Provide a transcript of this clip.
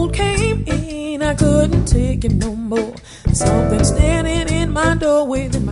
cold came in, I couldn't take it no more. Something standing in my doorway that